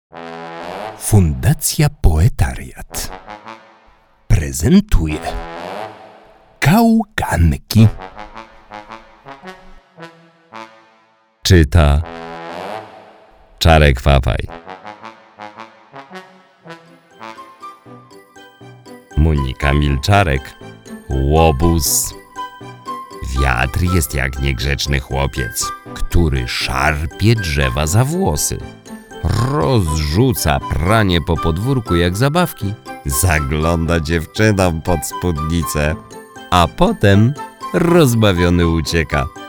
Fundacja Poetariat prezentuje Kałganki. Czyta Czarek Papaj. Monika Milczarek. Łobuz. Wiatr jest jak niegrzeczny chłopiec, który szarpie drzewa za włosy. Rozrzuca pranie po podwórku jak zabawki. Zagląda dziewczynom pod spódnicę, a potem rozbawiony ucieka.